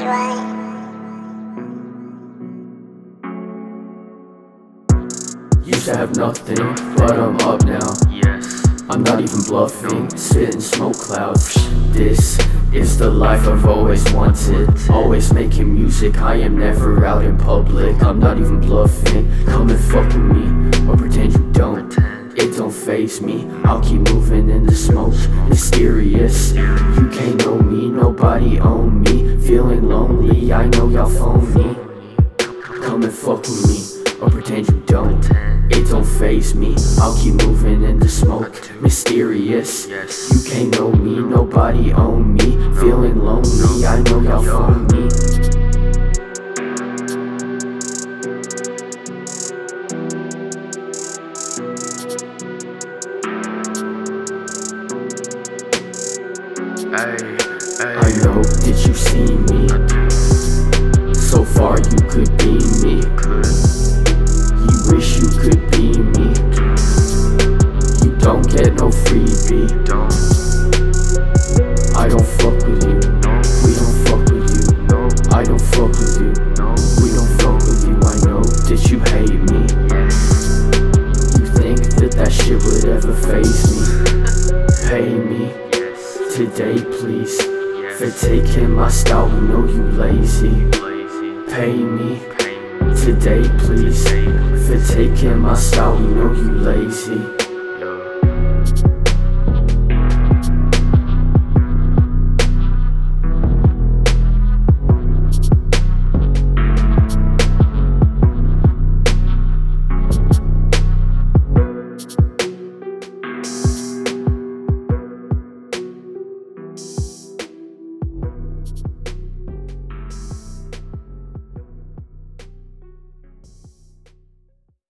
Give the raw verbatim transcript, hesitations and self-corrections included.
Used to have nothing, but I'm up now. Yes. I'm not even bluffing, spitting smoke clouds. This is the life I've always wanted. Always making music, I am never out in public. I'm not even bluffing, come and fuck with me, or pretend you don't. It don't faze me, I'll keep moving in the smoke. Mysterious, you can't know me, nobody own me. Feeling lonely, I know y'all phone me. Come and fuck with me, or pretend you don't. It don't faze me, I'll keep moving in the smoke. Mysterious, you can't know me, nobody own me. Feeling lonely, I know y'all phone me. Ay, ay. I know, did you see me? So far you could be me. You wish you could be me. You don't get no freebie. Don't. I don't fuck with you. We don't fuck with you. No. I don't fuck with you. No. We don't fuck with you. I know that you hate me. You think that that shit would ever faze me? Pay me today, please, for taking my style. We know you lazy. Pay me today, please, for taking my style. We know you lazy.